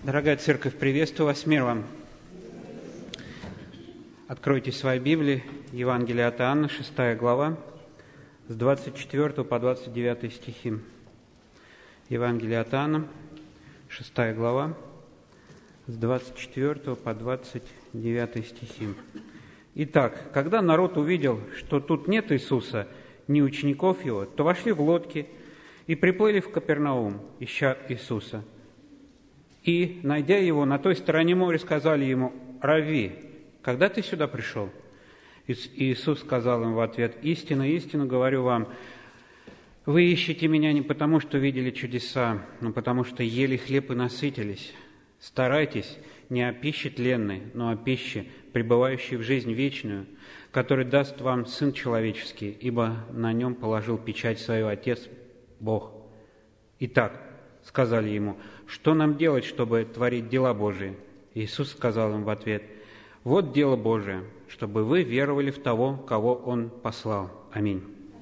Дорогая Церковь, приветствую вас, мир вам. Откройте свои Библии, Евангелие от Иоанна, 6 глава, с 24 по 29 стихи. Евангелие от Иоанна, 6 глава, с 24 по 29 стихи. Итак, когда народ увидел, что тут нет Иисуса, ни учеников Его, то вошли в лодки и приплыли в Капернаум, ища Иисуса. И, найдя Его на той стороне моря, сказали Ему: «Рави, когда ты сюда пришел?» И Иисус сказал им в ответ: «Истинно, истинно говорю вам, вы ищете Меня не потому, что видели чудеса, но потому, что ели хлеб и насытились. Старайтесь не о пище тленной, но о пище, пребывающей в жизнь вечную, которую даст вам Сын Человеческий, ибо на Нем положил печать свою Отец Бог». Итак, сказали Ему: «Что нам делать, чтобы творить дела Божии?» Иисус сказал им в ответ: «Вот дело Божие, чтобы вы веровали в того, кого Он послал». Аминь.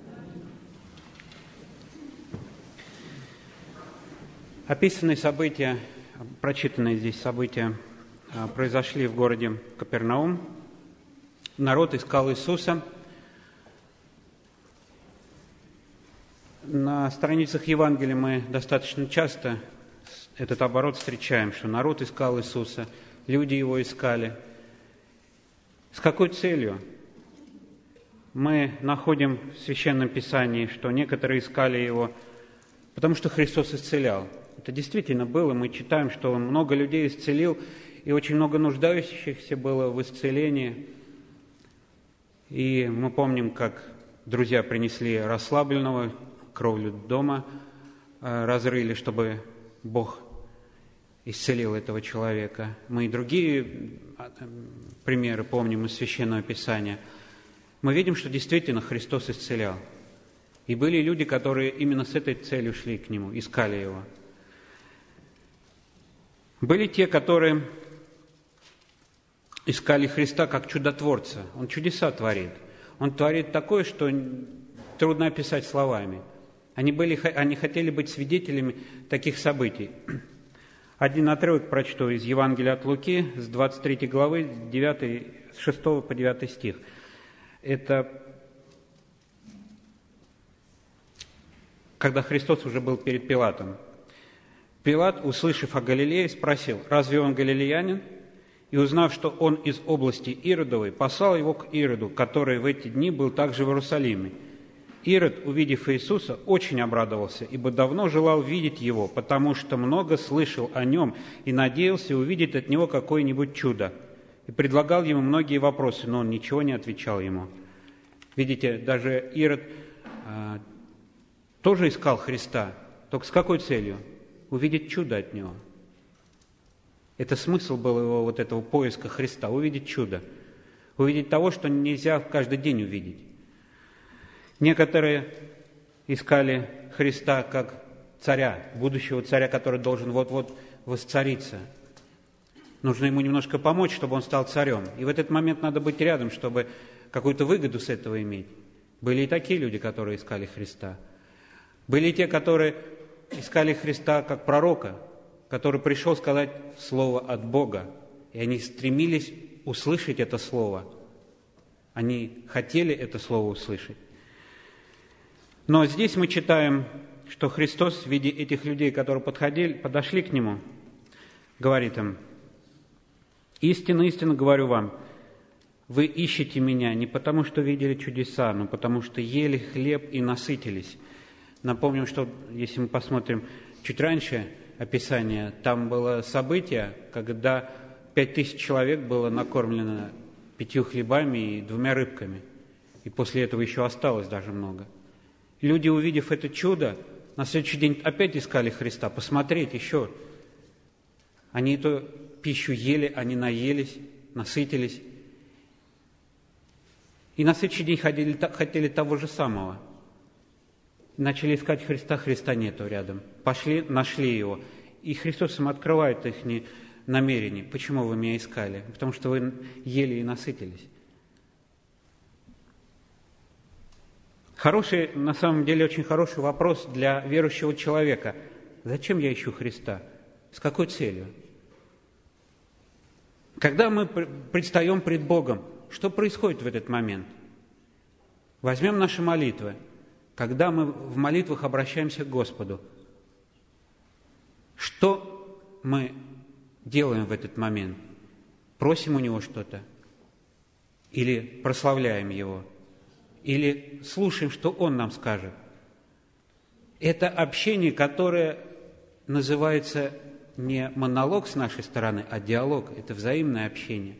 Описанные события, прочитанные здесь события, произошли в городе Капернаум. Народ искал Иисуса. На страницах Евангелия мы достаточно часто этот оборот встречаем, что народ искал Иисуса, люди Его искали. С какой целью? Мы находим в Священном Писании, что некоторые искали Его, потому что Христос исцелял. Это действительно было. Мы читаем, что Он много людей исцелил, и очень много нуждающихся было в исцелении. И мы помним, как друзья принесли расслабленного, кровлю дома разрыли, чтобы Бог исцелил этого человека. Мы и другие примеры помним из Священного Писания. Мы видим, что действительно Христос исцелял. И были люди, которые именно с этой целью шли к Нему, искали Его. Были те, которые искали Христа как чудотворца. Он чудеса творит. Он творит такое, что трудно описать словами. Они хотели быть свидетелями таких событий. Один отрывок прочту из Евангелия от Луки, с 23 главы, с 6 по 9 стих. Это когда Христос уже был перед Пилатом. Пилат, услышав о Галилее, спросил: «Разве он галилеянин?» И, узнав, что он из области Иродовой, послал его к Ироду, который в эти дни был также в Иерусалиме. Ирод, увидев Иисуса, очень обрадовался, ибо давно желал видеть Его, потому что много слышал о Нем и надеялся увидеть от Него какое-нибудь чудо. И предлагал Ему многие вопросы, но Он ничего не отвечал Ему. Видите, даже Ирод тоже искал Христа, только с какой целью? Увидеть чудо от Него. Это смысл был его вот этого поиска Христа, увидеть чудо, увидеть того, что нельзя каждый день увидеть. Некоторые искали Христа как царя, будущего царя, который должен вот-вот воцариться. Нужно ему немножко помочь, чтобы он стал царем. И в этот момент надо быть рядом, чтобы какую-то выгоду с этого иметь. Были и такие люди, которые искали Христа. Были и те, которые искали Христа как пророка, который пришел сказать слово от Бога. И они стремились услышать это слово. Они хотели это слово услышать. Но здесь мы читаем, что Христос в виде этих людей, которые подошли к Нему, говорит им: «Истинно, истинно говорю вам, вы ищете Меня не потому, что видели чудеса, но потому, что ели хлеб и насытились». Напомним, что, если мы посмотрим чуть раньше описание, там было событие, когда 5000 человек было накормлено 5 хлебами и 2 рыбками. И после этого еще осталось даже много. Люди, увидев это чудо, на следующий день опять искали Христа, посмотреть еще. Они эту пищу ели, они наелись, насытились. И на следующий день хотели того же самого. Начали искать Христа, Христа нету рядом. Пошли, нашли Его. И Христос им открывает их намерения. Почему вы Меня искали? Потому что вы ели и насытились. Хороший, на самом деле, очень хороший вопрос для верующего человека. Зачем я ищу Христа? С какой целью? Когда мы предстаем пред Богом, что происходит в этот момент? Возьмем наши молитвы. Когда мы в молитвах обращаемся к Господу, что мы делаем в этот момент? Просим у Него что-то? Или прославляем Его? Или слушаем, что Он нам скажет? Это общение, которое называется не монолог с нашей стороны, а диалог. Это взаимное общение.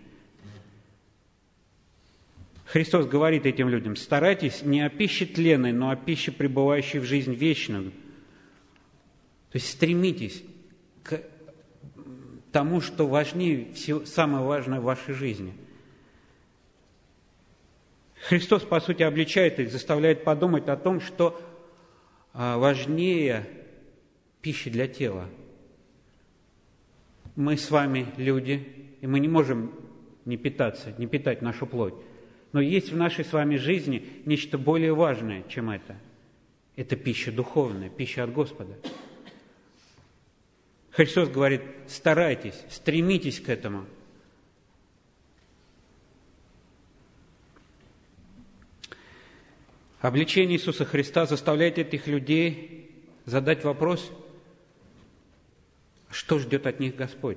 Христос говорит этим людям: старайтесь не о пище тленной, но о пище, пребывающей в жизнь вечную. То есть стремитесь к тому, что важнее всего, самое важное в вашей жизни. Христос, по сути, обличает их, заставляет подумать о том, что важнее пищи для тела. Мы с вами люди, и мы не можем не питать нашу плоть. Но есть в нашей с вами жизни нечто более важное, чем это. Это пища духовная, пища от Господа. Христос говорит: старайтесь, стремитесь к этому. Обличение Иисуса Христа заставляет этих людей задать вопрос: что ждет от них Господь?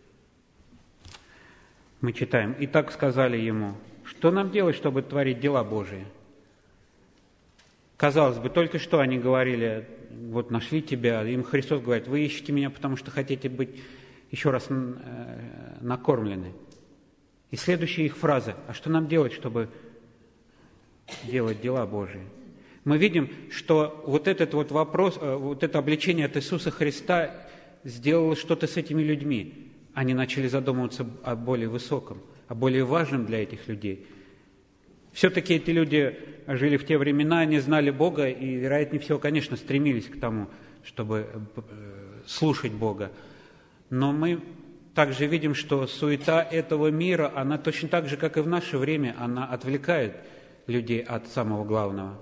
Мы читаем: «И так сказали Ему: что нам делать, чтобы творить дела Божии?» Казалось бы, только что они говорили: вот нашли тебя. Им Христос говорит: вы ищете меня, потому что хотите быть еще раз накормлены. И следующая их фраза: а что нам делать, чтобы делать дела Божии? Мы видим, что вот этот вот вопрос, вот это обличение от Иисуса Христа сделало что-то с этими людьми. Они начали задумываться о более высоком, о более важном для этих людей. Все-таки эти люди жили в те времена, они знали Бога и, вероятнее всего, конечно, стремились к тому, чтобы слушать Бога. Но мы также видим, что суета этого мира, она точно так же, как и в наше время, она отвлекает людей от самого главного.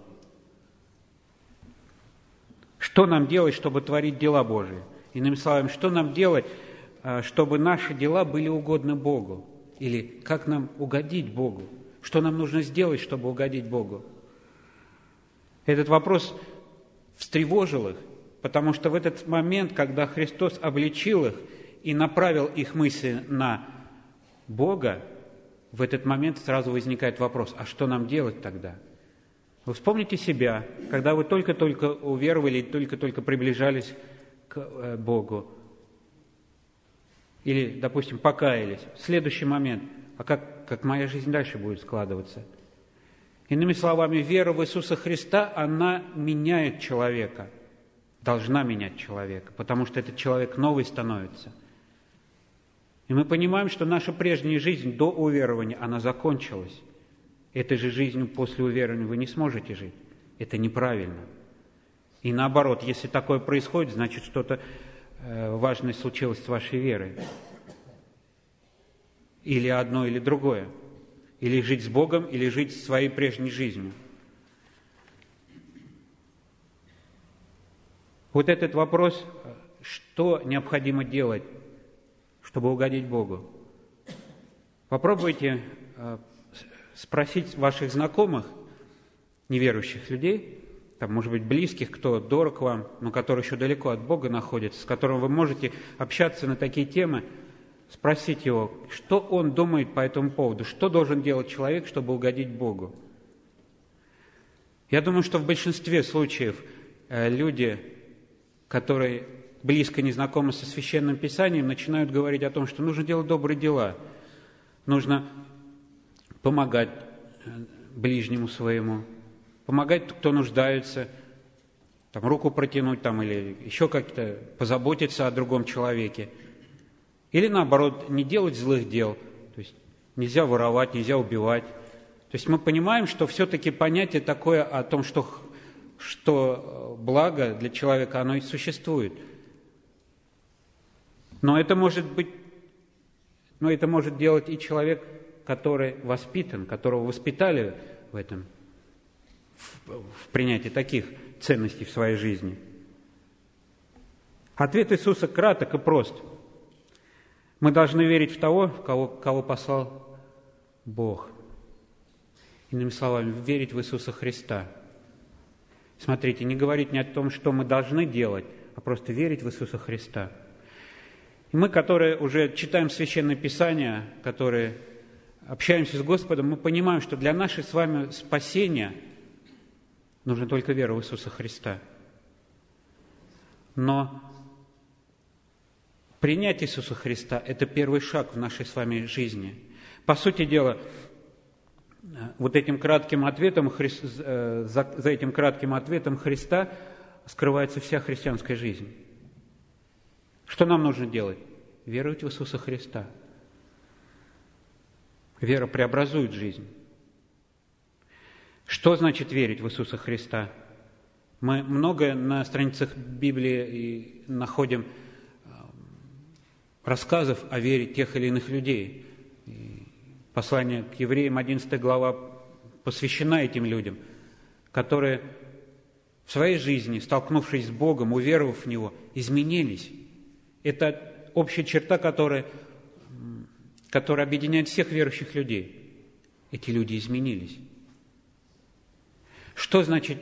Что нам делать, чтобы творить дела Божии? Иными словами, что нам делать, чтобы наши дела были угодны Богу? Или как нам угодить Богу? Что нам нужно сделать, чтобы угодить Богу? Этот вопрос встревожил их, потому что в этот момент, когда Христос обличил их и направил их мысли на Бога, в этот момент сразу возникает вопрос: а что нам делать тогда? Вы вспомните себя, когда вы только-только уверовали, только-только приближались к Богу, или, допустим, покаялись. В следующий момент: а как моя жизнь дальше будет складываться? Иными словами, вера в Иисуса Христа, она меняет человека, должна менять человека, потому что этот человек новый становится. И мы понимаем, что наша прежняя жизнь до уверования, она закончилась. Этой же жизнью после уверования вы не сможете жить. Это неправильно. И наоборот, если такое происходит, значит, что-то важное случилось с вашей верой. Или одно, или другое. Или жить с Богом, или жить своей прежней жизнью. Вот этот вопрос, что необходимо делать, чтобы угодить Богу. Попробуйте спросить ваших знакомых, неверующих людей, там, может быть, близких, кто дорог вам, но который еще далеко от Бога находится, с которым вы можете общаться на такие темы, спросить его, что он думает по этому поводу, что должен делать человек, чтобы угодить Богу. Я думаю, что в большинстве случаев люди, которые близко не знакомы со Священным Писанием, начинают говорить о том, что нужно делать добрые дела, нужно помогать ближнему своему, помогать, кто нуждается, там, руку протянуть там, или еще как-то позаботиться о другом человеке. Или наоборот, не делать злых дел. То есть нельзя воровать, нельзя убивать. То есть мы понимаем, что все-таки понятие такое о том, что благо для человека, оно и существует. Но это может делать и человек, который воспитан, которого воспитали в этом, в принятии таких ценностей в своей жизни. Ответ Иисуса краток и прост. Мы должны верить в того, кого послал Бог. Иными словами, верить в Иисуса Христа. Смотрите, не говорить ни о том, что мы должны делать, а просто верить в Иисуса Христа. И мы, которые уже читаем Священное Писание, которые общаемся с Господом, мы понимаем, что для нашего с вами спасения нужна только вера в Иисуса Христа. Но принять Иисуса Христа – это первый шаг в нашей с вами жизни. По сути дела, вот этим кратким ответом, за этим кратким ответом Христа скрывается вся христианская жизнь. Что нам нужно делать? Веровать в Иисуса Христа. Вера преобразует жизнь. Что значит верить в Иисуса Христа? Мы многое на страницах Библии находим рассказов о вере тех или иных людей. Послание к евреям, 11 глава, посвящена этим людям, которые в своей жизни, столкнувшись с Богом, уверовав в Него, изменились. Это общая черта, которая объединяет всех верующих людей. Эти люди изменились. Что значит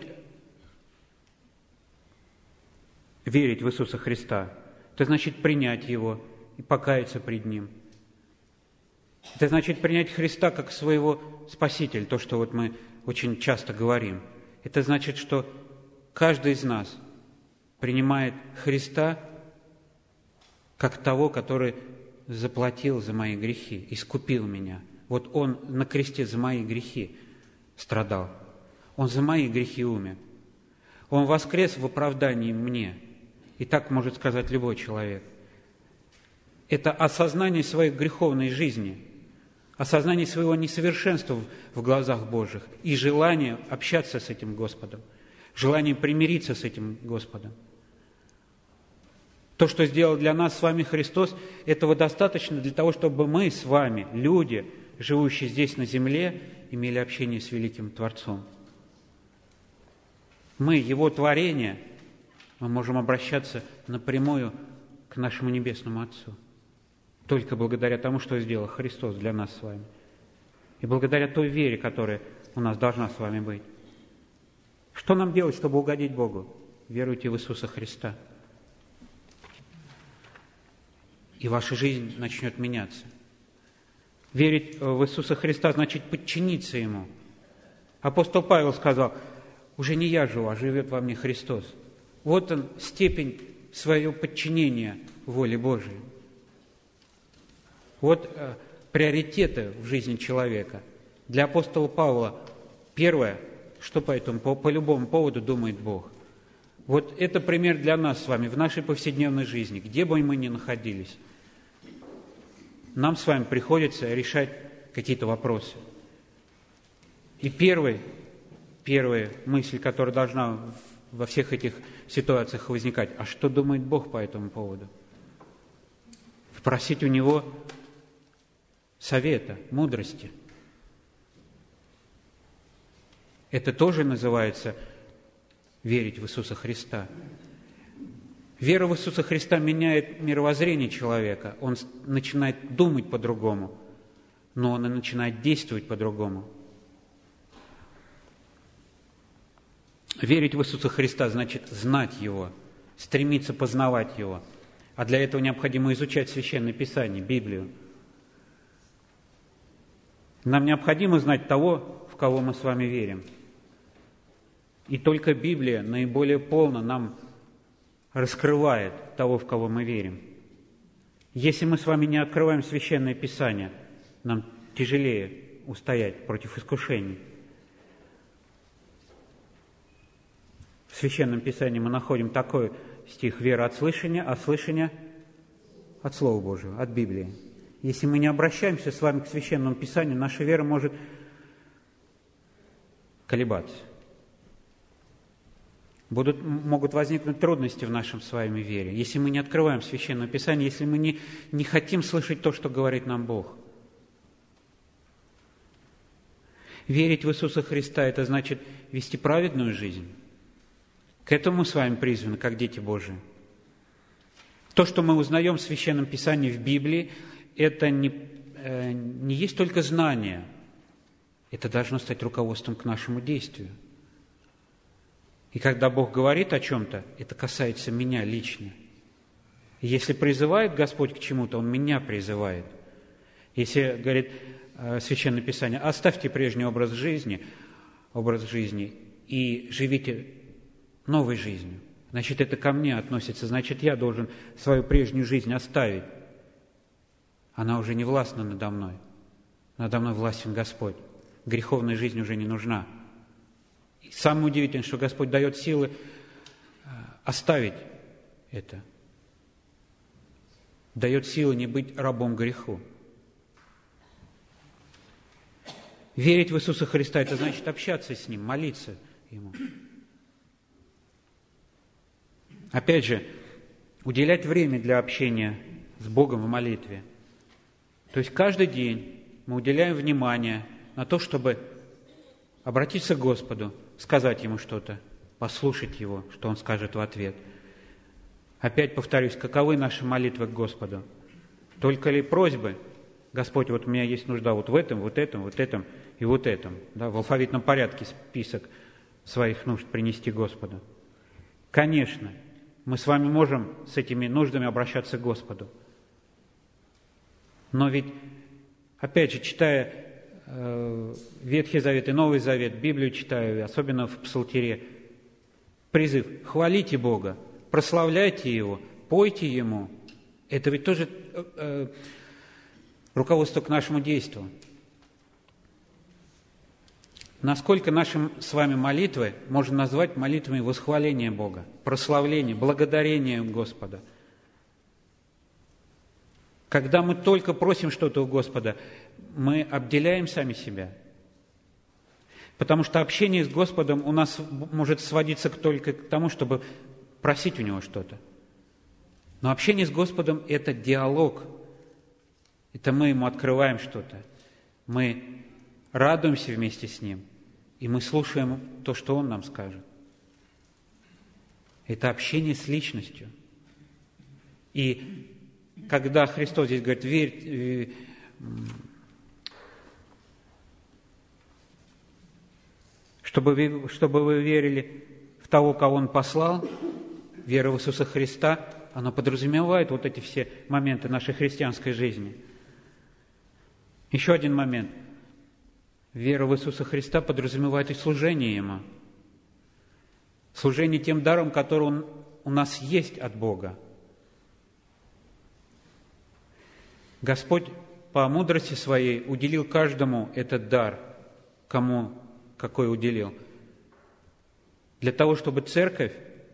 верить в Иисуса Христа? Это значит принять Его и покаяться пред Ним. Это значит принять Христа как своего Спасителя, то, что вот мы очень часто говорим. Это значит, что каждый из нас принимает Христа как того, который заплатил за мои грехи, искупил меня. Вот Он на кресте за мои грехи страдал. Он за мои грехи умер. Он воскрес в оправдании мне. И так может сказать любой человек. Это осознание своей греховной жизни, осознание своего несовершенства в глазах Божьих и желание общаться с этим Господом, желание примириться с этим Господом. То, что сделал для нас с вами Христос, этого достаточно для того, чтобы мы с вами, люди, живущие здесь на земле, имели общение с великим Творцом. Мы, Его творение, мы можем обращаться напрямую к нашему Небесному Отцу. Только благодаря тому, что сделал Христос для нас с вами. И благодаря той вере, которая у нас должна с вами быть. Что нам делать, чтобы угодить Богу? Веруйте в Иисуса Христа. И ваша жизнь начнет меняться. Верить в Иисуса Христа значит подчиниться Ему. Апостол Павел сказал: «Уже не я живу, а живет во мне Христос». Вот он, степень своего подчинения воле Божией. Вот приоритеты в жизни человека. Для апостола Павла первое, что по любому поводу думает Бог. Вот это пример для нас с вами в нашей повседневной жизни, где бы мы ни находились. Нам с вами приходится решать какие-то вопросы. И первая мысль, которая должна во всех этих ситуациях возникать: а что думает Бог по этому поводу? Просить у Него совета, мудрости. Это тоже называется верить в Иисуса Христа. Вера в Иисуса Христа меняет мировоззрение человека. Он начинает думать по-другому, но он и начинает действовать по-другому. Верить в Иисуса Христа значит знать Его, стремиться познавать Его. А для этого необходимо изучать Священное Писание, Библию. Нам необходимо знать того, в кого мы с вами верим. И только Библия наиболее полно нам раскрывает того, в кого мы верим. Если мы с вами не открываем Священное Писание, нам тяжелее устоять против искушений. В Священном Писании мы находим такой стих: «Вера от слышания, а слышание от Слова Божьего, от Библии». Если мы не обращаемся с вами к Священному Писанию, наша вера может колебаться. Могут возникнуть трудности в нашем с вами вере, если мы не открываем Священное Писание, если мы не хотим слышать то, что говорит нам Бог. Верить в Иисуса Христа – это значит вести праведную жизнь. К этому мы с вами призваны, как дети Божии. То, что мы узнаем в Священном Писании, в Библии, это не есть только знание, это должно стать руководством к нашему действию. И когда Бог говорит о чем-то, это касается меня лично. И если призывает Господь к чему-то, Он меня призывает. Если, говорит Священное Писание, оставьте прежний образ жизни, и живите новой жизнью. Значит, это ко мне относится. Значит, я должен свою прежнюю жизнь оставить. Она уже не властна надо мной. Надо мной властен Господь. Греховная жизнь уже не нужна. И самое удивительное, что Господь дает силы оставить это. Дает силы не быть рабом греху. Верить в Иисуса Христа – это значит общаться с Ним, молиться Ему. Опять же, уделять время для общения с Богом в молитве. То есть каждый день мы уделяем внимание на то, чтобы обратиться к Господу, сказать Ему что-то, послушать Его, что Он скажет в ответ. Опять повторюсь, каковы наши молитвы к Господу? Только ли просьбы? Господь, вот у меня есть нужда вот в этом, вот этом, вот этом и вот этом. Да, в алфавитном порядке список своих нужд принести Господу. Конечно, мы с вами можем с этими нуждами обращаться к Господу. Но ведь, опять же, читая Ветхий Завет и Новый Завет, Библию читаю, особенно в Псалтире, призыв «хвалите Бога», «прославляйте Его», «пойте Ему». Это ведь тоже руководство к нашему действию. Насколько наши с вами молитвы можно назвать молитвами восхваления Бога, прославления, благодарения Господа? Когда мы только просим что-то у Господа, мы обделяем сами себя. Потому что общение с Господом у нас может сводиться только к тому, чтобы просить у Него что-то. Но общение с Господом – это диалог. Это мы Ему открываем что-то. Мы радуемся вместе с Ним. И мы слушаем то, что Он нам скажет. Это общение с личностью. И когда Христос здесь говорит, верь, чтобы вы верили в того, кого Он послал, вера в Иисуса Христа, она подразумевает вот эти все моменты нашей христианской жизни. Еще один момент. Вера в Иисуса Христа подразумевает и служение Ему. Служение тем даром, который у нас есть от Бога. Господь по мудрости Своей уделил каждому этот дар, кому какой уделил, для того, чтобы церковь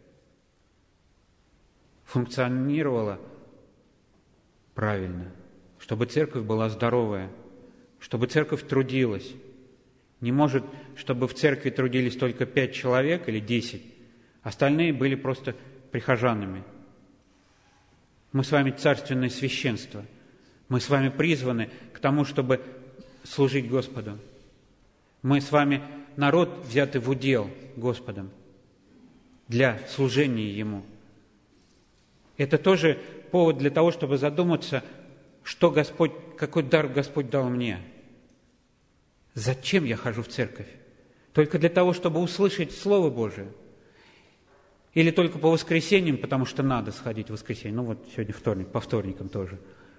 функционировала правильно, чтобы церковь была здоровая, чтобы церковь трудилась. Не может, чтобы в церкви трудились только 5 человек или 10, остальные были просто прихожанами. Мы с вами царственное священство. Мы с вами призваны к тому, чтобы служить Господу. Мы с вами народ, взятый в удел Господом для служения Ему. Это тоже повод для того, чтобы задуматься, что Господь, какой дар Господь дал мне. Зачем я хожу в церковь? Только для того, чтобы услышать Слово Божие? Или только по воскресеньям, потому что надо сходить в воскресенье? Ну вот сегодня вторник, по вторникам тоже.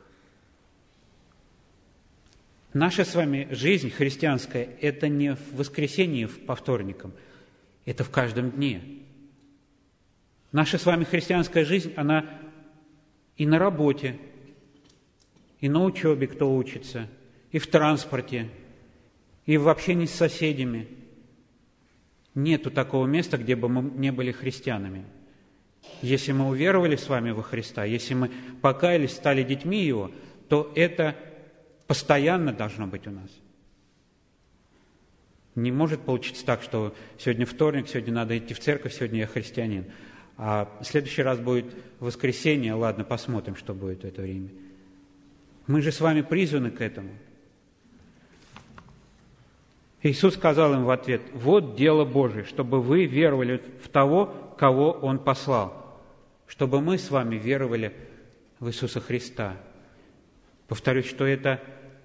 Наша с вами жизнь христианская – это не в воскресенье по вторникам, это в каждом дне. Наша с вами христианская жизнь, она и на работе, и на учебе, кто учится, и в транспорте, и в общении с соседями. Нету такого места, где бы мы не были христианами. Если мы уверовали с вами во Христа, если мы покаялись, стали детьми Его, то это постоянно должно быть у нас. Не может получиться так, что сегодня вторник, сегодня надо идти в церковь, сегодня я христианин. А в следующий раз будет воскресенье, ладно, посмотрим, что будет в это время. Мы же с вами призваны к этому. Иисус сказал им в ответ: «Вот дело Божие, чтобы вы веровали в того, кого Он послал». Чтобы мы с вами веровали в Иисуса Христа. Повторюсь, что это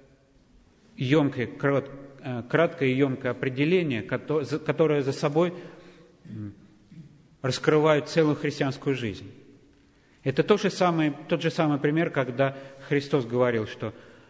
краткое и емкое определение, которое за собой раскрывает целую христианскую жизнь. Это тот же самый пример, когда Христос говорил, что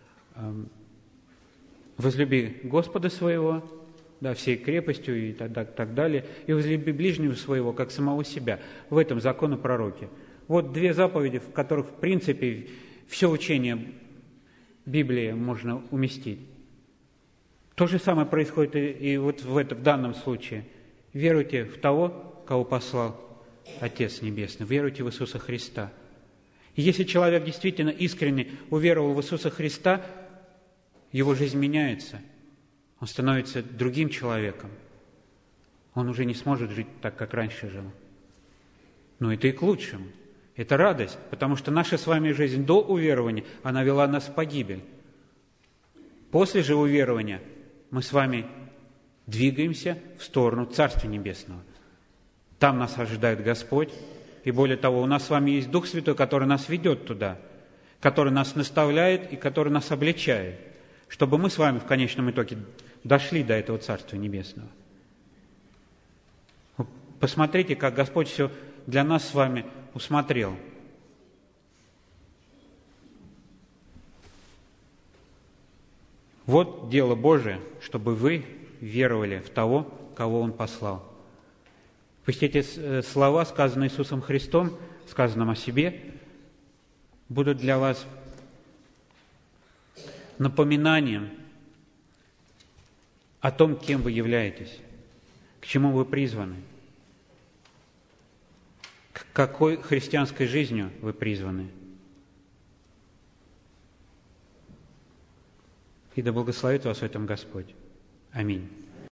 возлюби Господа своего, да, всей крепостью и так далее, и возлюби ближнего своего, как самого себя. В этом закон и пророки. Вот две заповеди, в которых, в принципе, все учение Библии можно уместить. То же самое происходит и вот в данном случае. Веруйте в того, кого послал Отец Небесный. Веруйте в Иисуса Христа. И если человек действительно искренне уверовал в Иисуса Христа, его жизнь меняется. Он становится другим человеком. Он уже не сможет жить так, как раньше жил. Но это и к лучшему. Это радость, потому что наша с вами жизнь до уверования, она вела нас в погибель. После же уверования мы с вами двигаемся в сторону Царствия Небесного. Там нас ожидает Господь, и более того, у нас с вами есть Дух Святой, который нас ведет туда, который нас наставляет и который нас обличает, чтобы мы с вами в конечном итоге дошли до этого Царствия Небесного. Посмотрите, как Господь все для нас с вами усмотрел. Вот дело Божие, чтобы вы веровали в того, кого Он послал. Пусть эти слова, сказанные Иисусом Христом, сказанным о себе, будут для вас напоминанием о том, кем вы являетесь, к чему вы призваны, к какой христианской жизнью вы призваны. И да благословит вас в этом Господь. Аминь.